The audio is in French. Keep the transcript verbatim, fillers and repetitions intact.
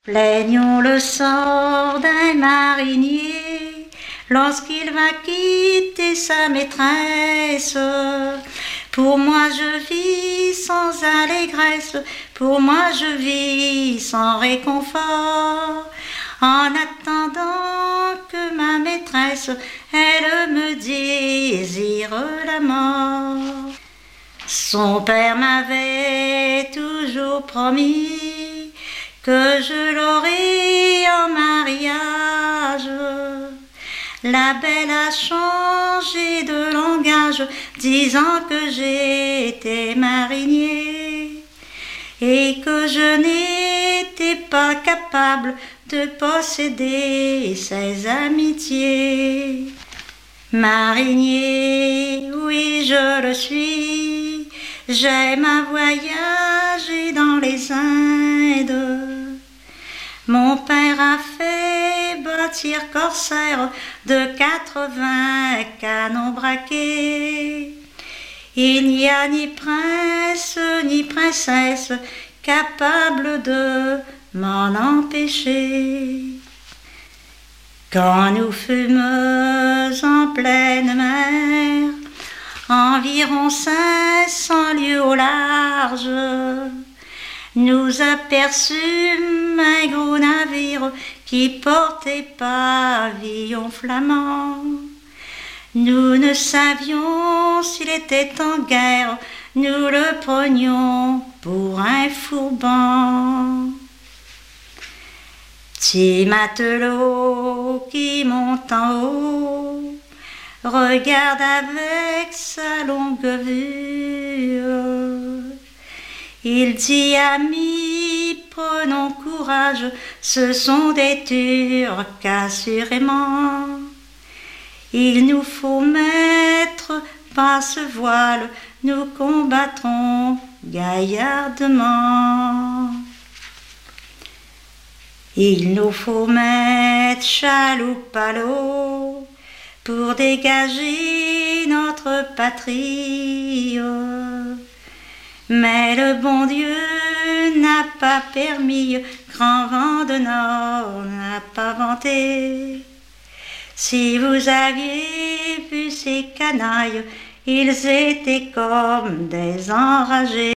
Plaignons le sort d'un marinier lorsqu'il va quitter sa maîtresse. Pour moi je vis sans allégresse, pour moi je vis sans réconfort, en attendant que ma maîtresse, elle me désire la mort. Son père m'avait toujours promis que je l'aurai en mariage. La belle a changé de langage, disant que j'étais marinier et que je n'étais pas capable de posséder ses amitiés. Marinier, oui je le suis, j'aime à voyager dans les Indes. Mon père a fait bâtir corsaire de quatre-vingts canons braqués. Il n'y a ni prince ni princesse capable de m'en empêcher. Quand nous fûmes en pleine mer, environ cinq cents lieues au large, nous aperçûmes un gros navire qui portait pavillon flamand. Nous ne savions s'il était en guerre, nous le prenions pour un fourban. Petit matelot qui monte en haut, regarde avec sa longue vue. Il dit: amis, prenons courage, ce sont des Turcs assurément. Il nous faut mettre par ce voile, nous combattrons gaillardement. Il nous faut mettre chaloupe à l'eau pour dégager notre patrie. Mais le bon Dieu n'a pas permis, grand vent de nord n'a pas vanté. Si vous aviez vu ces canailles, ils étaient comme des enragés.